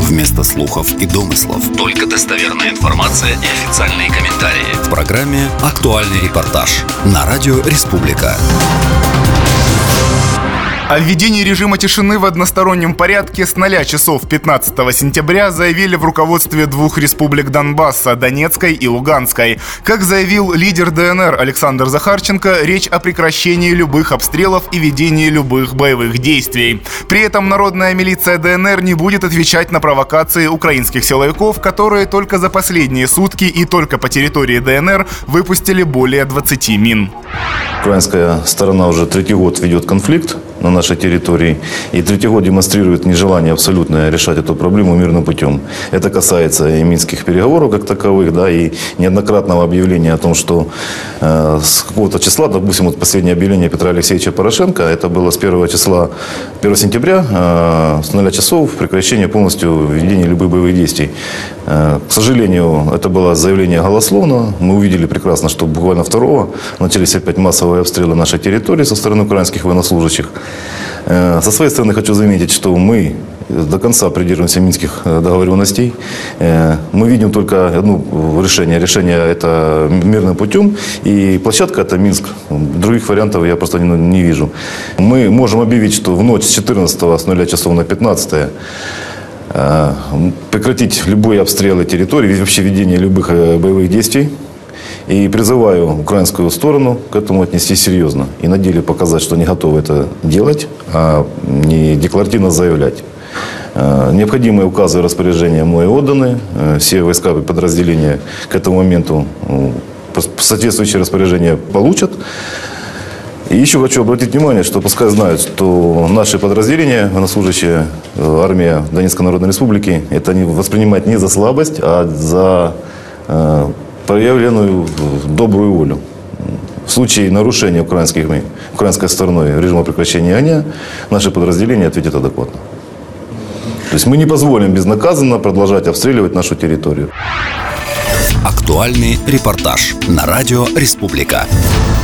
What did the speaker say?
Вместо слухов и домыслов. Только достоверная информация и официальные комментарии. В программе «Актуальный репортаж» на радио «Республика». О введении режима тишины в одностороннем порядке с 0 часов 15 сентября заявили в руководстве двух республик Донбасса – Донецкой и Луганской. Как заявил лидер ДНР Александр Захарченко, речь о прекращении любых обстрелов и ведении любых боевых действий. При этом народная милиция ДНР не будет отвечать на провокации украинских силовиков, которые только за последние сутки и только по территории ДНР выпустили более 20 мин. Украинская сторона уже третий год ведет конфликт на нашей территории. И третий год демонстрирует нежелание абсолютно решать эту проблему мирным путем. Это касается и минских переговоров как таковых, да, и неоднократного объявления о том, что с какого-то числа, допустим, вот последнее объявление Петра Алексеевича Порошенко, это было с 1 сентября, с 0 часов прекращение полностью введения любых боевых действий. К сожалению, это было заявление голословно. Мы увидели прекрасно, что буквально 2-го начались опять массовые обстрелы нашей территории со стороны украинских военнослужащих. Со своей стороны хочу заметить, что мы до конца придерживаемся минских договоренностей. Мы видим только одно решение. Решение это мирным путем. И площадка это Минск. Других вариантов я просто не вижу. Мы можем объявить, что в ночь с 14 с 0 часов на 15 прекратить любые обстрелы территории, вообще ведение любых боевых действий. И призываю украинскую сторону к этому отнестись серьезно. И на деле показать, что они готовы это делать, а не декларативно заявлять. Необходимые указы и распоряжения мною отданы. Все войска и подразделения к этому моменту соответствующие распоряжения получат. И еще хочу обратить внимание, что пускай знают, что наши подразделения, военнослужащие, армия Донецкой Народной Республики, это они воспринимают не за слабость, а за проявленную добрую волю. В случае нарушения украинской стороной режима прекращения огня, наши подразделения ответят адекватно. То есть мы не позволим безнаказанно продолжать обстреливать нашу территорию. Актуальный репортаж на радио «Республика».